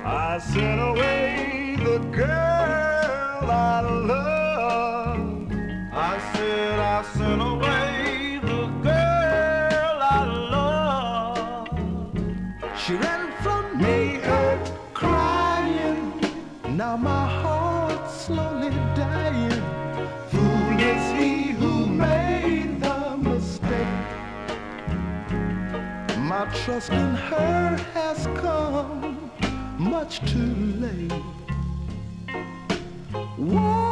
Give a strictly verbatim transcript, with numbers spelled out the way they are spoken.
I sent away the girl I love. I said I sent away the girl I love. She ran from me, hurt, crying. Now my heart's slowly dying. Foolish he who made the mistake. My trust in her has come much too late. Whoa.